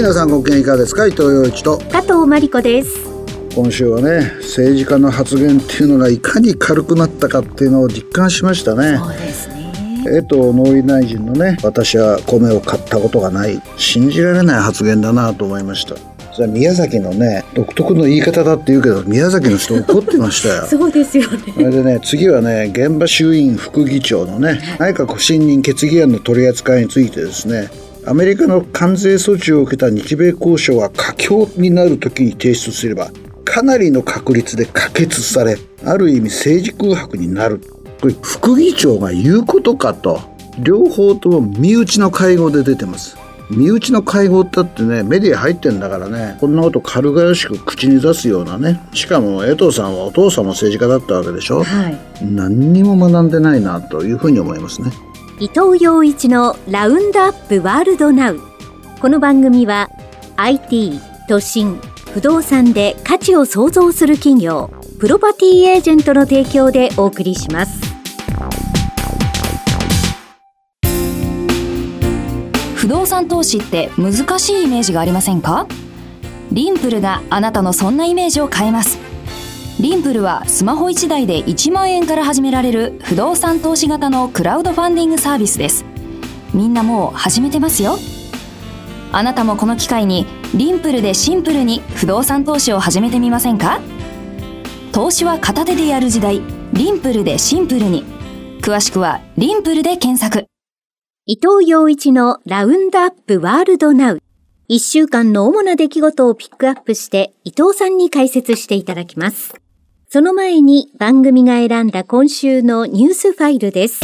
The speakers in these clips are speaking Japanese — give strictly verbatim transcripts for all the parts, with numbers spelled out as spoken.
皆さんご機嫌いかがですか。伊藤洋一と加藤真理子です。 今週はね、政治家の発言っていうのがいかに軽くなったかっていうのを実感しましたね。 そうですね。 江藤農林大臣のね、私は米を買ったことがない、信じられない発言だなと思いました。それは宮崎のね、独特の言い方だって言うけど、宮崎の人怒ってましたよそうですよね。 それでね、次はね、現場衆院副議長のね、内閣不信任決議案の取り扱いについてですね、アメリカの関税措置を受けた日米交渉が佳境になるときに提出すれば、かなりの確率で可決され、ある意味政治空白になる。これ副議長が言うことかと、両方とも身内の会合で出てます。身内の会合だってね、メディア入ってんだからね、こんなこと軽々しく口に出すようなね、しかも江藤さんはお父さんも政治家だったわけでしょ、はい、何にも学んでないなというふうに思いますね。 伊藤洋一のラウンドアップワールドナウ。この番組は アイティー、都心、不動産で価値を創造する企業、プロパティエージェントの提供でお送りします。 不動産投資って難しいイメージがありませんか？リンプルがあなたのそんなイメージを変えます。リンプルはスマホいちだいでいちまんえんから始められる不動産投資型のクラウドファンディングサービスです。みんなもう始めてますよ。あなたもこの機会にリンプルでシンプルに不動産投資を始めてみませんか？投資は片手でやる時代、リンプルでシンプルに。詳しくはリンプルで検索。 伊藤洋一のラウンドアップワールドナウ。一週間の主な出来事をピックアップして伊藤さんに解説していただきます。その前に番組が選んだ今週のニュースファイルです。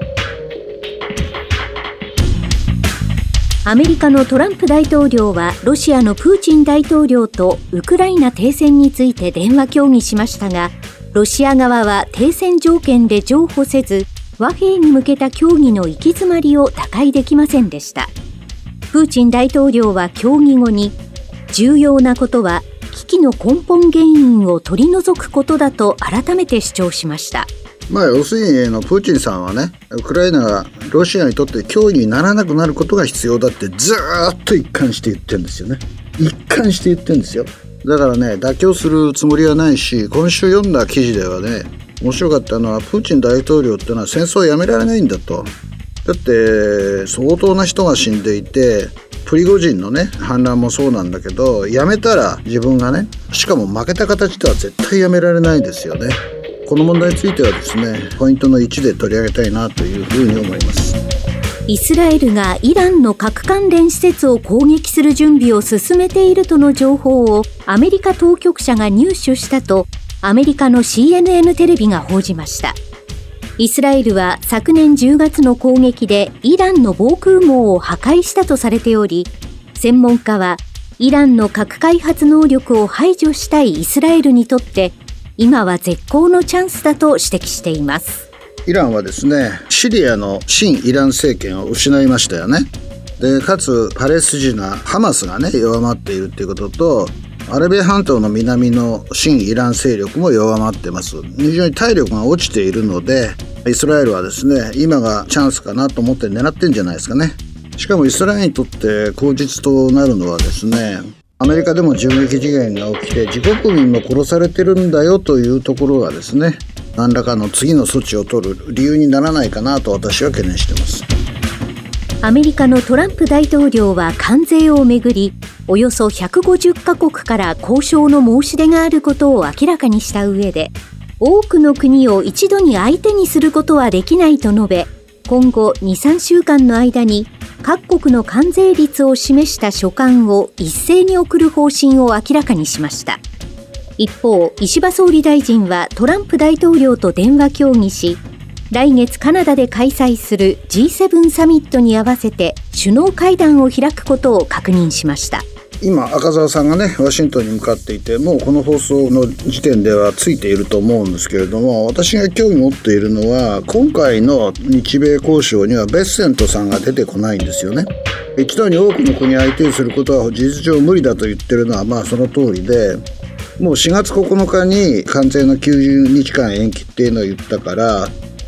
アメリカのトランプ大統領はロシアのプーチン大統領とウクライナ停戦について電話協議しましたが、ロシア側は停戦条件で譲歩せず、和平に向けた協議の行き詰まりを打開できませんでした。プーチン大統領は協議後に、重要なことは危機の根本原因を取り除くことだと改めて主張しました。 まあ要するにのプーチンさんはね、ウクライナがロシアにとって脅威にならなくなることが必要だってずーっと一貫して言ってるんですよね。一貫して言ってるんですよ。だからね、妥協するつもりはないし、今週読んだ記事ではね、面白かったのは、プーチン大統領ってのは戦争をやめられないんだと。だって相当な人が死んでいて、プリゴジンのね反乱もそうなんだけど、やめたら自分がね、しかも負けた形では絶対やめられないですよね。この問題についてはですね、ポイントのいちで取り上げたいなというふうに思います。 イスラエルがイランの核関連施設を攻撃する準備を進めているとの情報をアメリカ当局者が入手したとアメリカの シーエヌエヌ テレビが報じました。イスラエルは昨年じゅうがつの攻撃でイランの防空網を破壊したとされており、専門家はイランの核開発能力を排除したいイスラエルにとって今は絶好のチャンスだと指摘しています。 イランはですね、シリアの親イラン政権を失いましたよね。で、かつパレスチナハマスがね弱まっているということと、アラビア半島の南の親イラン勢力も弱まってます。非常に体力が落ちているので、イスラエルはですね、今がチャンスかなと思って狙ってんじゃないですかね。しかもイスラエルにとって口実となるのはですね、アメリカでも銃撃事件が起きて自国民も殺されてるんだよというところがですね、何らかの次の措置を取る理由にならないかなと私は懸念しています。 アメリカのトランプ大統領は関税をめぐり、およそひゃくごじゅっかこくから交渉の申し出があることを明らかにした上で、多くの国を一度に相手にすることはできないと述べ、今後 にさんしゅうかんの間に各国の関税率を示した書簡を一斉に送る方針を明らかにしました。一方、石破総理大臣はトランプ大統領と電話協議し、来月カナダで開催する ジーセブン サミットに合わせて首脳会談を開くことを確認しました。 今赤澤さんがねワシントンに向かっていて、もうこの放送の時点ではついていると思うんですけれども、私が興味持っているのは、今回の日米交渉にはベッセントさんが出てこないんですよね。一度に多くの国を相手にすることは事実上無理だと言ってるのはまあその通りで、もうしがつここのかに関税のきゅうじゅうにちかん延期っていうのを言ったから、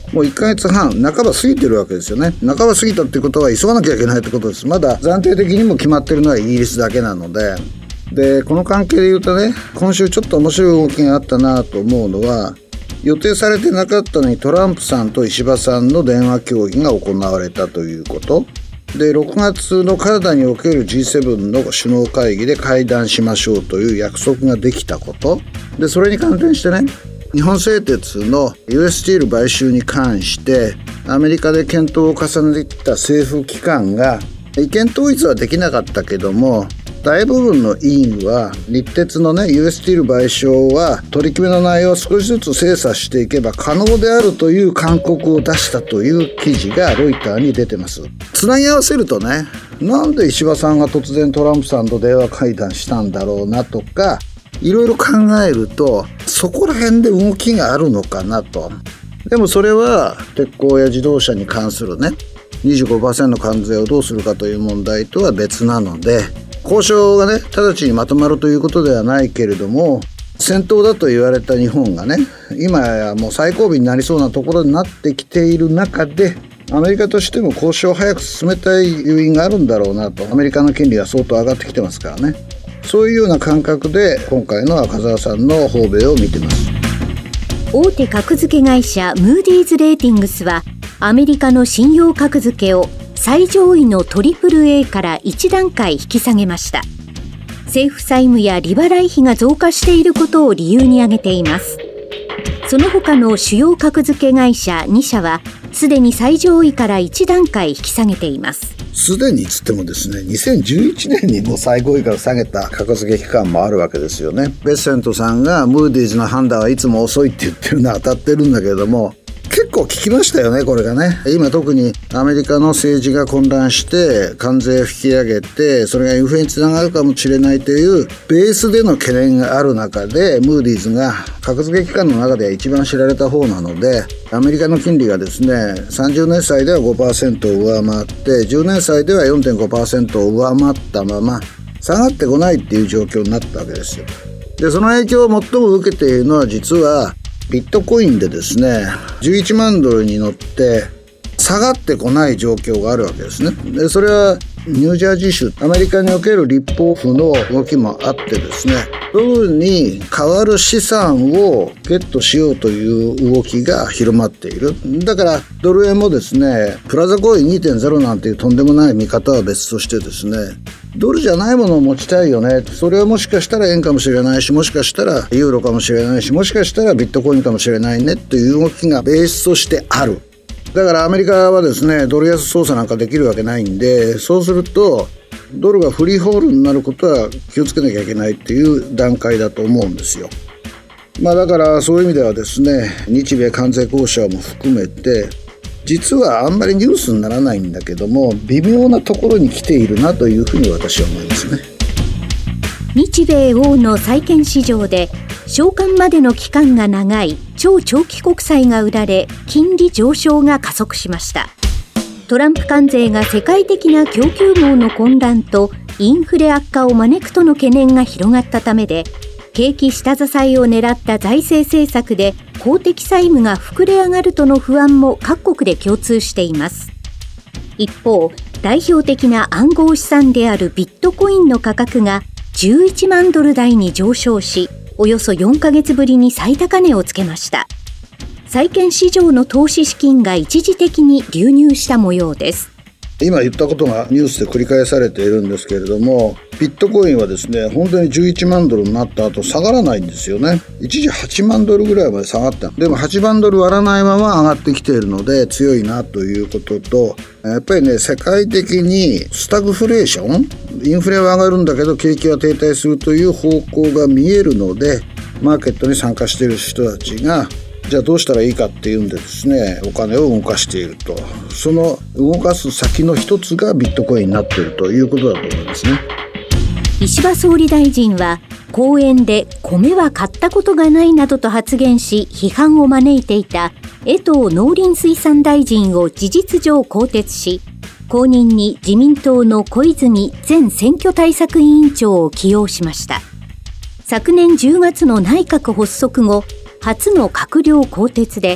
もういっかげつはん半ば過ぎてるわけですよね。半ば過ぎたってことは急がなきゃいけないってことです。まだ暫定的にも決まってるのはイギリスだけなので、でこの関係で言うとね、今週ちょっと面白い動きがあったなと思うのは、予定されてなかったのにトランプさんと石破さんの電話協議が行われたということで、ろくがつのカナダにおける ジーセブン の首脳会議で会談しましょうという約束ができたことで、それに関連してね、日本製鉄の ユーエス スチール買収に関してアメリカで検討を重ねてきた政府機関が意見統一はできなかったけども、大部分の委員は日鉄のね ユーエス スチール賠償は取り決めの内容を少しずつ精査していけば可能であるという勧告を出したという記事がロイターに出てます。つなぎ合わせるとね、なんで石破さんが突然トランプさんと電話会談したんだろうなとか、いろいろ考えるとそこら辺で動きがあるのかなと。でもそれは鉄鋼や自動車に関するね にじゅうごパーセント の関税をどうするかという問題とは別なので、交渉がね直ちにまとまるということではないけれども、先頭だと言われた日本がね、今やもう最後尾になりそうなところになってきている中で、アメリカとしても交渉を早く進めたい要因があるんだろうなと。アメリカの金利が相当上がってきてますからね。そういうような感覚で今回の赤澤さんの訪米を見てます。 大手格付け会社ムーディーズレーティングスはアメリカの信用格付けを最上位の トリプルエー からいち段階引き下げました。政府債務や利払い費が増加していることを理由に挙げています。その他の主要格付け会社に社はすでに最上位からいち段階引き下げています。 すでにつってもですね、にせんじゅういちねんにもう最高位から下げた格付け機関もあるわけですよね。ベッセントさんがムーディーズの判断はいつも遅いって言ってるのは当たってるんだけれども、結構聞きましたよね、これがね。今特にアメリカの政治が混乱して関税を引き上げて、それがインフレにつながるかもしれないというベースでの懸念がある中で、ムーディーズが格付け機関の中では一番知られた方なので、アメリカの金利がですねさんじゅうねん債では ごパーセント を上回ってじゅうねん債では よんてんごパーセント を上回ったまま下がってこないっていう状況になったわけですよ。でその影響を最も受けているのは実はビットコインでですねじゅういちまんドルに乗って下がってこない状況があるわけですね。でそれはニュージャージー州アメリカにおける立法府の動きもあってですね、ドルに代わる資産をゲットしようという動きが広まっている。だからドル円もですねプラザ合意 にてんゼロ なんていうとんでもない見方は別としてですね、ドルじゃないものを持ちたいよね、それはもしかしたら円かもしれないし、もしかしたらユーロかもしれないし、もしかしたらビットコインかもしれないねという動きがベースとしてある。だからアメリカはですねドル安操作なんかできるわけないんで、そうするとドルがフリーホールになることは気をつけなきゃいけないっていう段階だと思うんですよ。まあだからそういう意味ではですね、日米関税交渉も含めて実はあんまりニュースにならないんだけども、微妙なところに来ているなというふうに私は思いますね。 日米欧の債券市場で償還までの期間が長い超長期国債が売られ、金利上昇が加速しました。トランプ関税が世界的な供給網の混乱とインフレ悪化を招くとの懸念が広がったためで、景気下支えを狙った財政政策で公的債務が膨れ上がるとの不安も各国で共通しています。一方、代表的な暗号資産であるビットコインの価格がじゅういちまんドル台に上昇し、およそよんかげつぶりに最高値をつけました。債券市場の投資資金が一時的に流入した模様です。 今言ったことがニュースで繰り返されているんですけれども、ビットコインはですね本当にじゅういちまんドルになった後下がらないんですよね。一時はちまんドルぐらいまで下がった。でもはちまんドル割らないまま上がってきているので強いなということと、やっぱりね世界的にスタグフレーション、インフレは上がるんだけど景気は停滞するという方向が見えるので、マーケットに参加している人たちがじゃあどうしたらいいかっていうんでですねお金を動かしていると、その動かす先の一つがビットコインになっているということだと思いますね。 石破総理大臣は講演で米は買ったことがないなどと発言し批判を招いていた江藤農林水産大臣を事実上更迭し、後任に自民党の小泉前選挙対策委員長を起用しました。昨年じゅうがつの内閣発足後初の閣僚更迭で、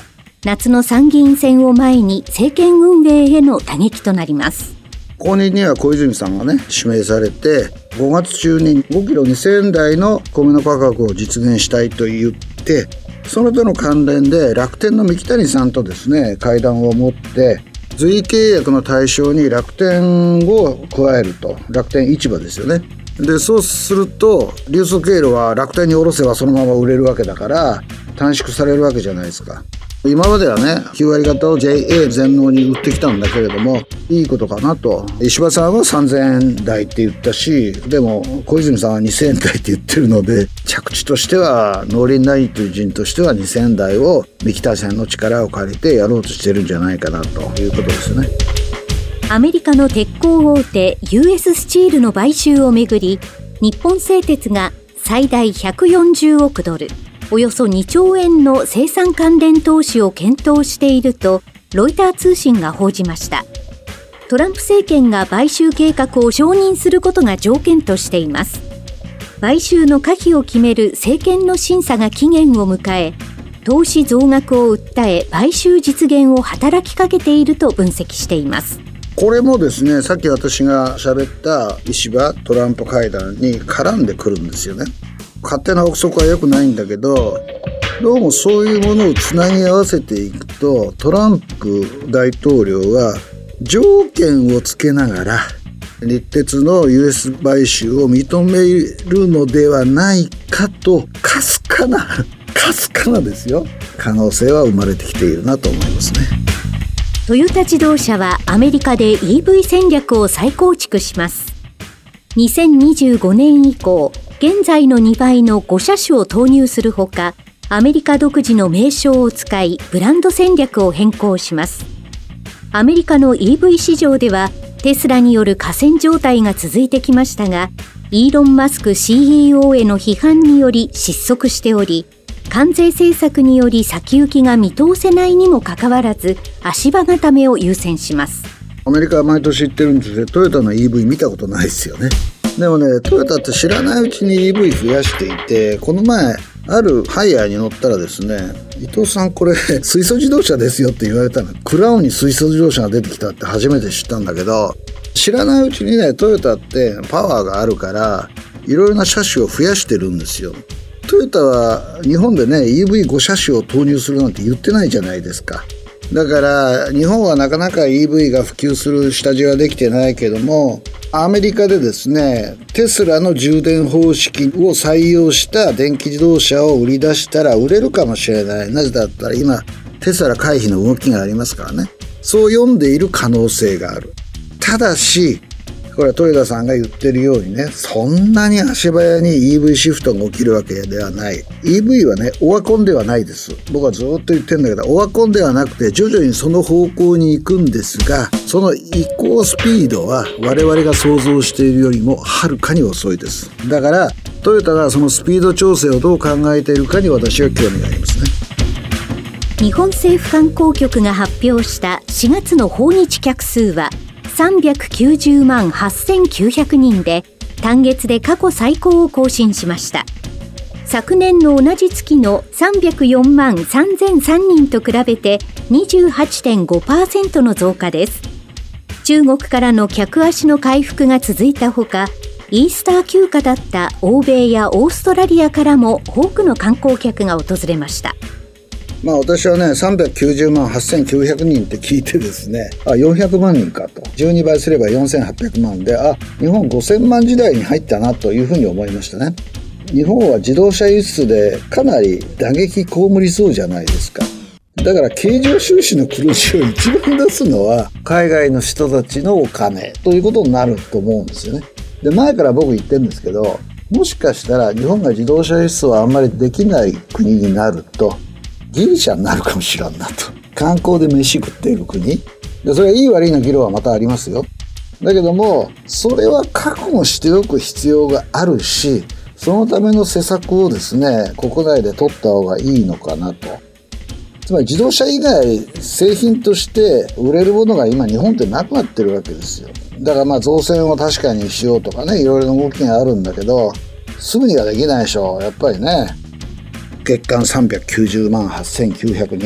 夏の参議院選を前に政権運営への打撃となります。 後任には小泉さんがね指名されて、ごがつ中にごキロにせんえん台の米の価格を実現したいと言って、そのとの関連で楽天の三木谷さんとですね会談を持って、随意契約の対象に楽天を加えると。楽天市場ですよね。でそうすると流通経路は楽天に卸せばそのまま売れるわけだから短縮されるわけじゃないですか。今まではねきゅうわりがたを ジェイエー 全農に売ってきたんだけれども、いいことかなと。石破さんはさんぜんえん台って言ったし、でも小泉さんはにせんえん台って言ってるので、着地としては農林大臣としてはにせんえん台を三木谷さんの力を借りてやろうとしてるんじゃないかなということですね。 アメリカの鉄鋼大手 ユーエス スチールの買収をめぐり、日本製鉄が最大ひゃくよんじゅうおくドル、およそにちょうえんの生産関連投資を検討しているとロイター通信が報じました。トランプ政権が買収計画を承認することが条件としています。買収の可否を決める政権の審査が期限を迎え、投資増額を訴え買収実現を働きかけていると分析しています。 これもですね、さっき私が喋った石破トランプ会談に絡んでくるんですよね。勝手な憶測は良くないんだけど、どうもそういうものをつなぎ合わせていくと、トランプ大統領は条件をつけながら日鉄の ユーエス 買収を認めるのではないかと、かすかなかすかなですよ、可能性は生まれてきているなと思いますね。 トヨタ自動車はアメリカで イーブイ 戦略を再構築します。にせんにじゅうごねん以降、現在のにばいのごしゃしゅを投入するほか、アメリカ独自の名称を使いブランド戦略を変更します。アメリカの イーブイ 市場ではテスラによる寡占状態が続いてきましたが、イーロン・マスク シーイーオー への批判により失速しており、関税政策により先行きが見通せないにもかかわらず足場固めを優先します。 アメリカは毎年言ってるんですけど、トヨタの イーブイ 見たことないですよね。でもね、トヨタって知らないうちに イーブイ 増やしていて、この前あるハイヤーに乗ったらですね、伊藤さんこれ水素自動車ですよって言われたの。クラウンに水素自動車が出てきたって初めて知ったんだけど、知らないうちにね、トヨタってパワーがあるからいろいろな車種を増やしてるんですよ。トヨタは日本でね イーブイご 車種を投入するなんて言ってないじゃないですか。だから日本はなかなか イーブイ が普及する下地はできてないけども、アメリカでですね、テスラの充電方式を採用した電気自動車を売り出したら売れるかもしれない。なぜだったら今テスラ回避の動きがありますからね。そう読んでいる可能性がある。ただしこれは豊田さんが言ってるようにね、そんなに足早に イーブイ シフトが起きるわけではない。 イーブイ はねオワコンではないです。僕はずっと言ってるんだけど、オワコンではなくて徐々にその方向に行くんですが、その移行スピードは我々が想像しているよりもはるかに遅いです。だからトヨタがそのスピード調整をどう考えているかに私は興味がありますね。 日本政府観光局が発表したしがつの訪日客数はさんびゃくきゅうじゅうまんはっせんきゅうひゃくにんで、単月で過去最高を更新しました。昨年の同じ月のさんびゃくよんまんさんぜんさんにんと比べて にじゅうはちてんごパーセント の増加です。中国からの客足の回復が続いたほか、イースター休暇だった欧米やオーストラリアからも多くの観光客が訪れました。 まあ私はねさんびゃくきゅうじゅうまんはっせんきゅうひゃくにんって聞いてですね、あよんひゃくまんにんかと、じゅうにばいすればよんせんはっぴゃくまんで、あ日本ごせんまん時代に入ったなというふうに思いましたね。日本は自動車輸出でかなり打撃被りそうじゃないですか。だから経常収支の黒字を一番出すのは海外の人たちのお金ということになると思うんですよね。で前から僕言ってるんですけど、もしかしたら日本が自動車輸出をあんまりできない国になるとギリシャになるかもしれんなと。観光で飯食っている国で、それはいい悪いの議論はまたありますよ。だけどもそれは覚悟しておく必要があるし、そのための施策をですね国内で取った方がいいのかなと。つまり自動車以外製品として売れるものが今日本ってなくなってるわけですよ。だからまあ造船を確かにしようとかね、いろいろな動きがあるんだけど、すぐにはできないでしょ。やっぱりね月間さんびゃくきゅうじゅうまんはっせんきゅうひゃくにん、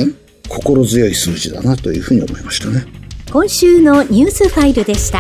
心強い数字だなというふうに思いましたね。 今週のニュースファイルでした。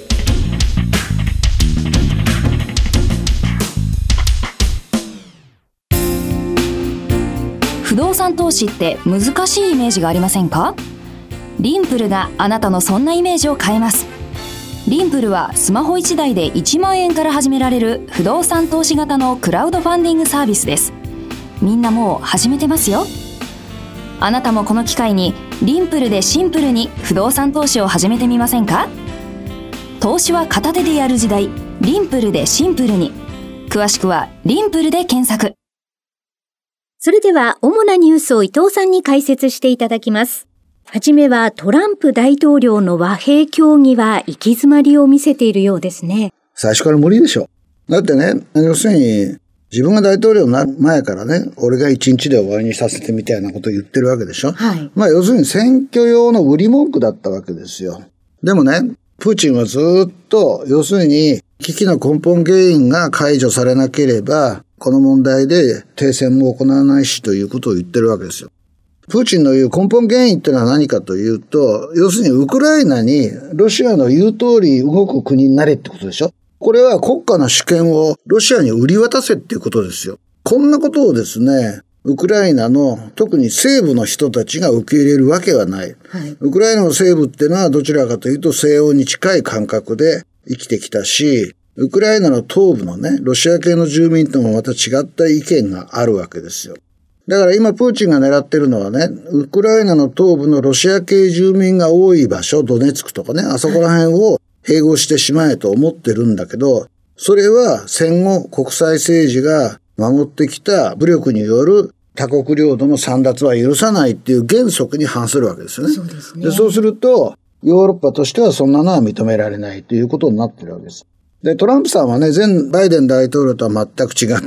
不動産投資って難しいイメージがありませんか？リンプルがあなたのそんなイメージを変えます。リンプルはスマホいちだいでいちまんえんから始められる不動産投資型のクラウドファンディングサービスです。みんなもう始めてますよ。あなたもこの機会にリンプルでシンプルに不動産投資を始めてみませんか？投資は片手でやる時代、リンプルでシンプルに。詳しくはリンプルで検索。 それでは主なニュースを伊藤さんに解説していただきます。はじめはトランプ大統領の和平協議は行き詰まりを見せているようですね。 最初から無理でしょ。だってね、要するに自分が大統領になる前からね、俺が一日で終わりにさせてみたいなことを言ってるわけでしょ。 はい。 まあ要するに選挙用の売り文句だったわけですよ。でもね、プーチンはずっと要するに危機の根本原因が解除されなければこの問題で停戦も行わないしということを言ってるわけですよ。プーチンの言う根本原因ってのは何かというと、要するにウクライナにロシアの言う通り動く国になれってことでしょ。これは国家の主権をロシアに売り渡せっていうことですよ。こんなことをですね、ウクライナの特に西部の人たちが受け入れるわけはない。はい、ウクライナの西部ってのはどちらかというと西欧に近い感覚で生きてきたし、ウクライナの東部のね、ロシア系の住民ともまた違った意見があるわけですよ。だから今プーチンが狙ってるのはね、ウクライナの東部のロシア系住民が多い場所、ドネツクとかね、あそこら辺を併合してしまえと思ってるんだけど、それは戦後国際政治が守ってきた武力による他国領土の簒奪は許さないっていう原則に反するわけですよね。そうですね。で、そうすると、ヨーロッパとしてはそんなのは認められないということになってるわけです。で、トランプさんはね、前バイデン大統領とは全く違って、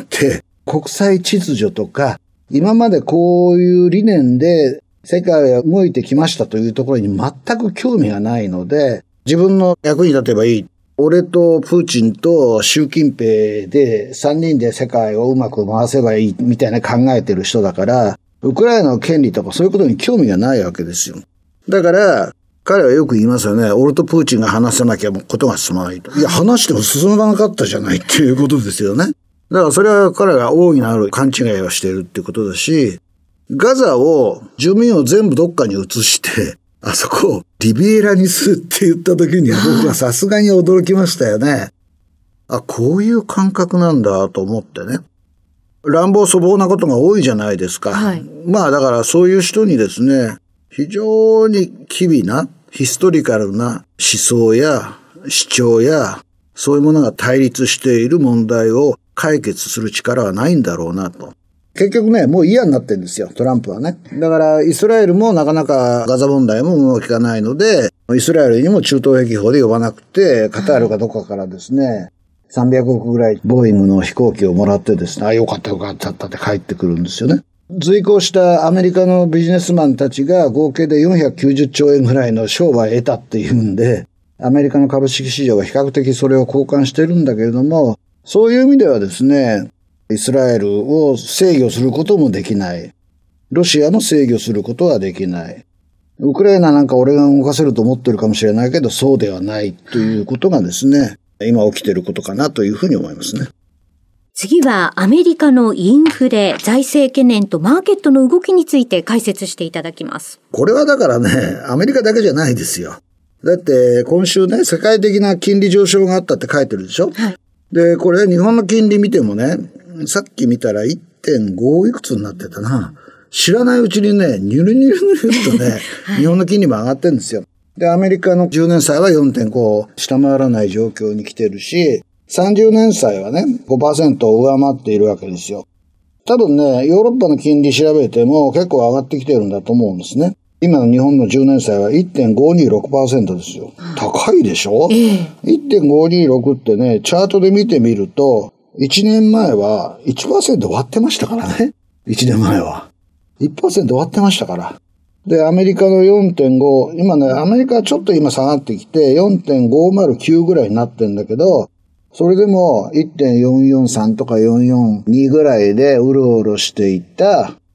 国際秩序とか、今までこういう理念で世界は動いてきましたというところに全く興味がないので、自分の役に立てばいい。俺とプーチンと習近平でさんにんで世界をうまく回せばいいみたいな考えてる人だから、ウクライナの権利とかそういうことに興味がないわけですよ。だから、彼はよく言いますよね。俺とプーチンが話さなきゃことが進まないと。いや、話しても進まなかったじゃないっていうことですよね。だからそれは彼が大いなる勘違いをしているってことだし、ガザを、住民を全部どっかに移して、あそこをリビエラにするって言った時には僕はさすがに驚きましたよね。あ、こういう感覚なんだと思ってね。乱暴粗暴なことが多いじゃないですか。はい、まあだからそういう人にですね、非常に機微なヒストリカルな思想や主張やそういうものが対立している問題を解決する力はないんだろうなと。結局ね、もう嫌になってるんですよ、トランプはね。だからイスラエルもなかなかガザ問題もうまくいかないので、イスラエルにも中東兵器法で呼ばなくて、カタールかどこかからですね、さんびゃくおくぐらいボーイングの飛行機をもらってですね、あ、よかったよかったって帰ってくるんですよね。随行したアメリカのビジネスマンたちが合計でよんひゃくきゅうじゅっちょうえんぐらいの商売を得たっていうんで、アメリカの株式市場は比較的それを交換してるんだけれども、そういう意味ではですね、イスラエルを制御することもできない。ロシアも制御することはできない。ウクライナなんか俺が動かせると思ってるかもしれないけど、そうではないということがですね、今起きていることかなというふうに思いますね。 次はアメリカのインフレ、財政懸念とマーケットの動きについて解説していただきます。 これはだからね、アメリカだけじゃないですよ。だって今週ね、世界的な金利上昇があったって書いてるでしょ。はい。で、これ日本の金利見てもね、さっき見たら いってんご いくつになってたな。知らないうちにね、ニュルニュルニュルとね、はい、日本の金利も上がってるんですよ。で、アメリカのじゅうねん債は よんてんご を下回らない状況に来てるし、さんじゅうねん債はね、ごパーセント を上回っているわけですよ。多分ね、ヨーロッパの金利調べても結構上がってきてるんだと思うんですね。今の日本のじゅうねん債は いってんごにろくパーセント ですよ。高いでしょ、ええ、いってんごにろく ってね、チャートで見てみると、いちねんまえはいちパーセント 割ってましたからね。いちねんまえは。いちパーセント 割ってましたから。で、アメリカの よんてんご、今ね、アメリカはちょっと今下がってきて よんてんごまるきゅう ぐらいになってんだけど、それでも いってんよんよんさん とかよんよんにぐらいでうろうろしていた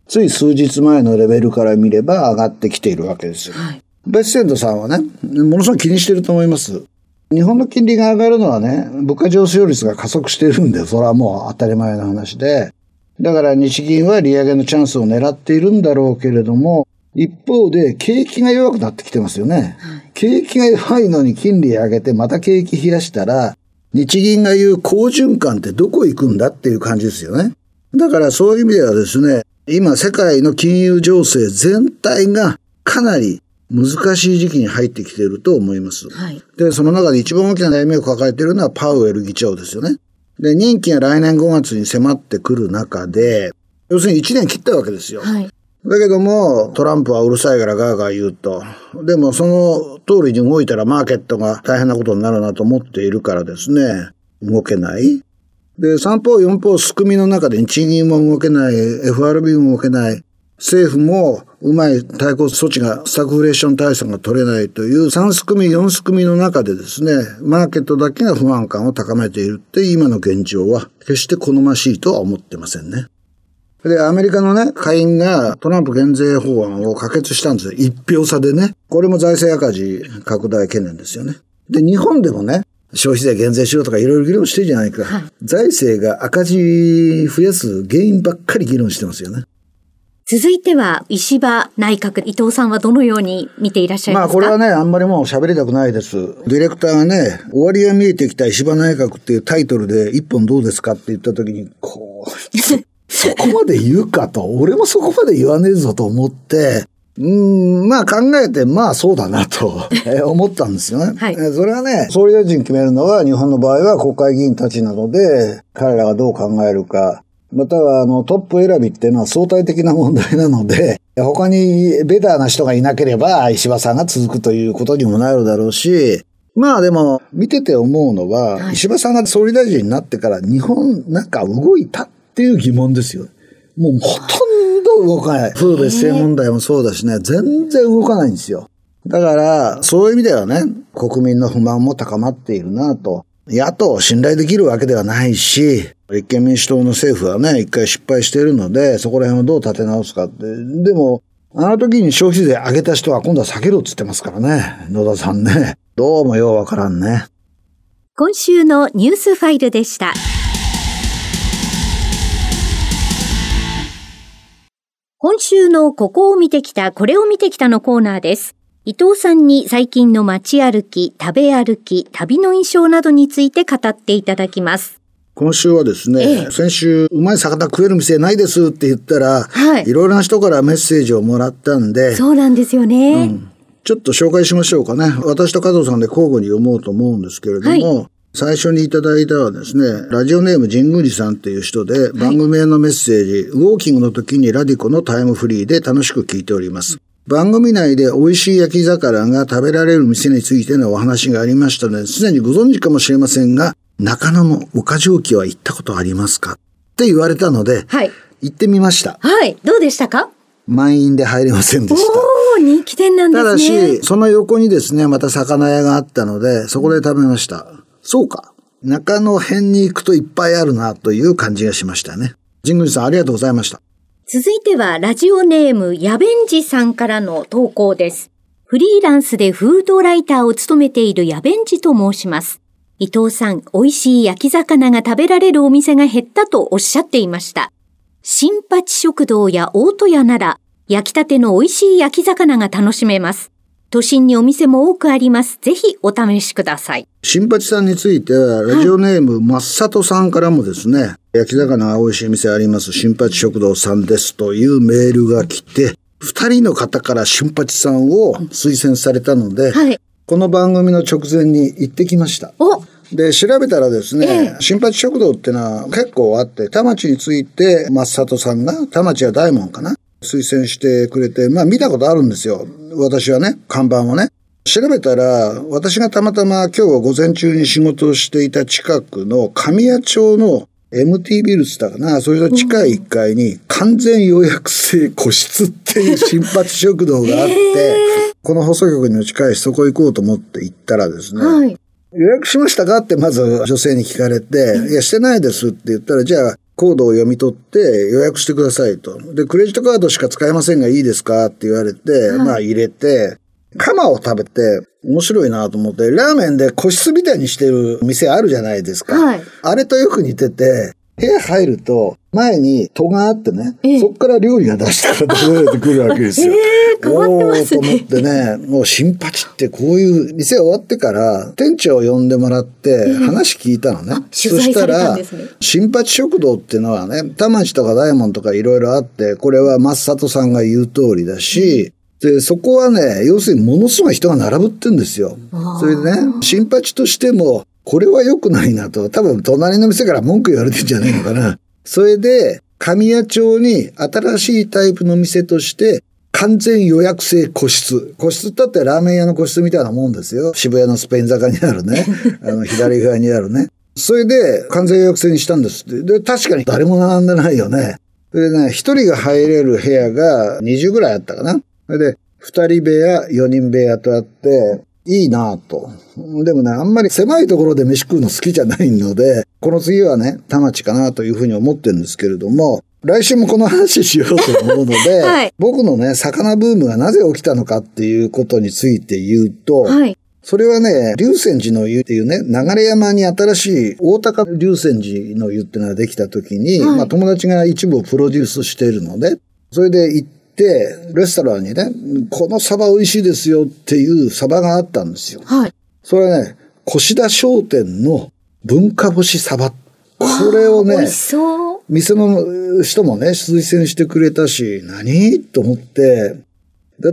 つい数日前のレベルから見れば上がってきているわけですよ。はい、ベッセントさんはね、ものすごく気にしてると思います。日本の金利が上がるのはね、物価上昇率が加速しているんで、それはもう当たり前の話で、だから日銀は利上げのチャンスを狙っているんだろうけれども、一方で景気が弱くなってきてますよね。はい、景気が弱いのに金利上げてまた景気冷やしたら、日銀が言う好循環ってどこ行くんだっていう感じですよね。だからそういう意味ではですね、今世界の金融情勢全体がかなり難しい時期に入ってきていると思います。はい、で、その中で一番大きな悩みを抱えているのはパウエル議長ですよね。で、任期が来年ごがつに迫ってくる中で、要するにいちねん切ったわけですよ。はい、だけども、トランプはうるさいからガーガー言うと。でもその通りに動いたらマーケットが大変なことになるなと思っているからですね、動けない。で、さんぽうよんぽうすくみの中で日銀も動けない、エフアールビー も動けない、政府もうまい対抗措置が、スタグフレーション対策が取れないというさんすくみよんすくみの中でですね、マーケットだけが不安感を高めているって今の現状は決して好ましいとは思ってませんね。で、アメリカのね、下院がトランプ減税法案を可決したんですよ。一票差でね。これも財政赤字拡大懸念ですよね。で、日本でもね、消費税減税しろとかいろいろ議論してるじゃないか。はい、財政が赤字増やす原因ばっかり議論してますよね。 続いては石破内閣、伊藤さんはどのように見ていらっしゃいますか？ まあこれはね、あんまりもう喋りたくないです。ディレクターがね、終わりが見えてきた石破内閣っていうタイトルで一本どうですかって言った時に、こう、そこまで言うかと、俺もそこまで言わねえぞと思って、うーん、まあ考えて、まあそうだなと思ったんですよね。はい、それはね、総理大臣決めるのは日本の場合は国会議員たちなので、彼らがどう考えるか、またはあのトップ選びっていうのは相対的な問題なので、他にベターな人がいなければ石破さんが続くということにもなるだろうし、まあでも見てて思うのは、はい、石破さんが総理大臣になってから日本なんか動いたっていう疑問ですよ。もうほとんど動かない。風別姓問題もそうだしね、全然動かないんですよ。だからそういう意味ではね、国民の不満も高まっているなと。野党を信頼できるわけではないし、立憲民主党の政府はね、一回失敗しているので、そこら辺をどう立て直すかって。でも、あの時に消費税上げた人は今度は下げろって言ってますからね。野田さんね。どうもようわからんね。 今週のニュースファイルでした。今週のここを見てきた、これを見てきたのコーナーです。伊藤さんに最近の街歩き、食べ歩き、旅の印象などについて語っていただきます。 今週はですね、ええ、先週うまい魚食える店ないですって言ったら、はい、いろいろな人からメッセージをもらったんで、 そうなんですよね、うん、 ちょっと紹介しましょうかね。私と加藤さんで交互に読もうと思うんですけれども、はい、最初にいただいたはですね、ラジオネーム神宮寺さんっていう人で、番組へのメッセージ、はい、ウォーキングの時にラディコのタイムフリーで楽しく聞いております。番組内で美味しい焼き魚が食べられる店についてのお話がありましたので、すでにご存知かもしれませんが、中野の岡蒸気は行ったことありますかって言われたので、はい、行ってみました。 はい、どうでしたか？ 満員で入れませんでした。 おー、人気店なんですね。 ただし、その横にですね、また魚屋があったので、そこで食べました。そうか。中野辺に行くといっぱいあるなという感じがしましたね。神宮寺さんありがとうございました。 続いてはラジオネームやべんじさんからの投稿です。フリーランスでフードライターを務めているやべんじと申します。伊藤さん、美味しい焼き魚が食べられるお店が減ったとおっしゃっていました。新八食堂や大戸屋なら焼きたての美味しい焼き魚が楽しめます。都心にお店も多くあります。ぜひお試しください。 新八さんについてはラジオネームまっさとさんからもですね、焼き魚が美味しい店あります新八食堂さんですというメールが来て、二人の方から新八さんを推薦されたので、はい、この番組の直前に行ってきました。おで、調べたらですね、ええ、新八食堂ってのは結構あって、田町について松里さんが、田町は大門かな推薦してくれて、まあ見たことあるんですよ。私はね、看板をね。調べたら、私がたまたま今日午前中に仕事をしていた近くの神谷町の エムティー ビルって言ったかな、それと近いいっかいに完全予約制個室っていう新八食堂があって、この放送局にも近いしそこ行こうと思って行ったらですね、はい予約しましたかってまず女性に聞かれて、いやしてないですって言ったら、じゃあコードを読み取って予約してくださいと。で、クレジットカードしか使えませんがいいですかって言われて、はい、まあ入れて、鎌を食べて面白いなと思って、ラーメンで個室みたいにしてる店あるじゃないですか。はい、あれとよく似てて、部屋入ると前に戸があってね、えー、そこから料理が出したから食べられてくるわけですよ。 えー、変わってますね。 おーと思ってね、もう新八ってこういう店終わってから店長を呼んでもらって話聞いたのね。 えー、取材されたんですね。 そしたら新八食堂っていうのはね、田町とか大門とかいろいろあって、これは松里さんが言う通りだし、うん、でそこはね、要するにものすごい人が並ぶってんですよ。それでね、新八としてもこれは良くないなと、多分隣の店から文句言われてんじゃないのかな。それで神谷町に新しいタイプの店として完全予約制個室。個室だってラーメン屋の個室みたいなもんですよ。渋谷のスペイン坂にあるね。あの左側にあるね。それで完全予約制にしたんですって。で、確かに誰も並んでないよね。でね、一人が入れる部屋がにじゅうぐらいあったかな。で、二人部屋、四人部屋とあって、いいなぁと。でもね、あんまり狭いところで飯食うの好きじゃないので、この次はね、田町かなというふうに思ってるんですけれども、来週もこの話しようと思うので、はい、僕のね、魚ブームがなぜ起きたのかっていうことについて言うと、はい、それはね、龍泉寺の湯っていうね、流山に新しい大高龍泉寺の湯っていうのができた時に、はい、まあ友達が一部をプロデュースしているので、それで行って、で、レストランにね、このサバ美味しいですよっていうサバがあったんですよ。はい。それはね、越田商店の文化干しサバ。これをね、 美味しそう。 店の人もね、推薦してくれたし、何と思って、だって、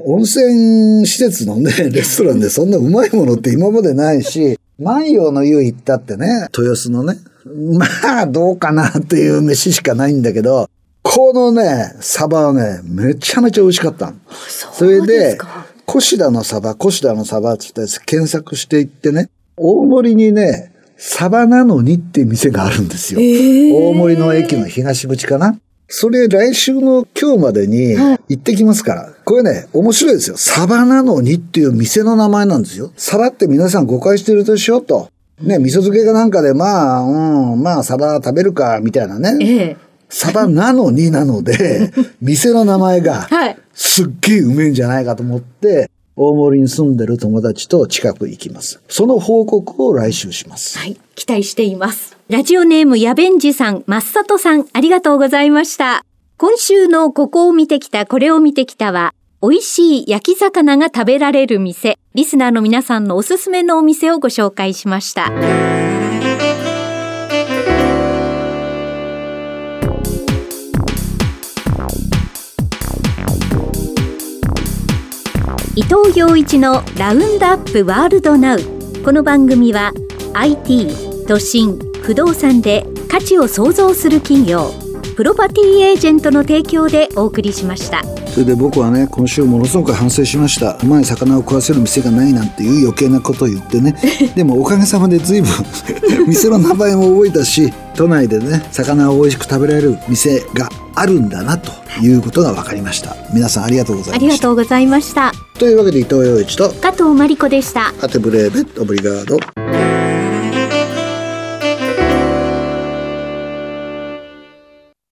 温泉施設のね、レストランでそんなうまいものって今までないし、万葉の湯行ったってね、豊洲のね、まあ、どうかなっていう飯しかないんだけど、このね、サバはね、めちゃめちゃ美味しかった。それで、越田のサバ、越田のサバって言って検索していってね、大森にね、サバなのにっていう店があるんですよ。えー、大森の駅の東口かな。それ来週の今日までに行ってきますから。はい、これね、面白いですよ。サバなのにっていう店の名前なんですよ。サバって皆さん誤解してるでしょと。ね、味噌漬けかなんかで、まあ、うん、まあ、サバ食べるか、みたいなね。えーサバなのになので、店の名前がすっげえうめえんじゃないかと思って、大森に住んでる友達と近く行きます。その報告を来週します。 はい、期待しています。ラジオネームやべんじさん、まっさとさん、ありがとうございました。今週のここを見てきた、これを見てきたは、美味しい焼き魚が食べられる店、リスナーの皆さんのおすすめのお店をご紹介しました。伊藤洋一のラウンドアップワールドナウ。この番組は アイティー、都心、不動産で価値を創造する企業、プロパティエージェントの提供でお送りしました。 それで僕はね、今週ものすごく反省しました。うまい魚を食わせる店がないなんていう余計なことを言ってね。でもおかげさまで随分店の名前も覚えたし、都内でね、魚を美味しく食べられる店があるんだなということが分かりました。皆さんありがとうございました。 ありがとうございました。 というわけで伊藤洋一と加藤真理子でした。 アテブレーベットオブリガード。